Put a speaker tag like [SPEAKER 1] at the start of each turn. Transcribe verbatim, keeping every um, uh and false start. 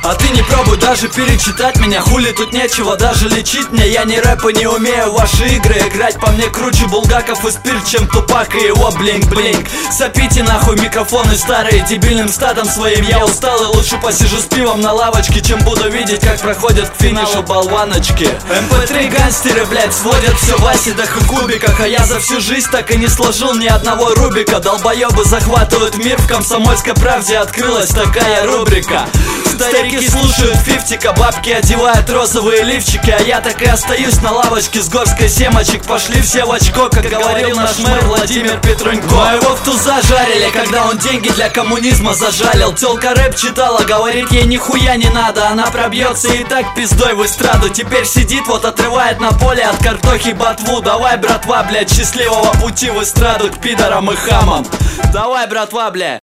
[SPEAKER 1] А ты не пробуй даже перечитать меня, хули тут нечего даже лечить мне. Я не рэп и не умею в ваши игры играть. По мне круче Булгаков и Спирт, чем Тупак и его блинк-блинк. Сопите нахуй микрофоны старые дебильным стадом своим. Я устал и лучше посижу с пивом на лавочке, чем буду видеть, как проходят к финишу болваночки. эм пэ три гангстеры, блять, сводят все в ассидах и кубиках, а я за всю жизнь так и не сложил ни одного рубика. Долбоебы захватывают мир, в Комсомольской правде открылась такая рубрика. Старики слушают фифтика, бабки одевают розовые лифчики, а я так и остаюсь на лавочке с горской семочек. Пошли все в очко, как говорил наш мэр Владимир Петрунько. Моего в туза жарили, когда он деньги для коммунизма зажалил. Тёлка рэп читала, говорит, ей нихуя не надо, она пробьется и так пиздой в эстраду. Теперь сидит, вот отрывает на поле от картохи ботву. Давай, братва, блядь, счастливого пути в эстраду к пидорам и хамам. Давай, братва, блядь.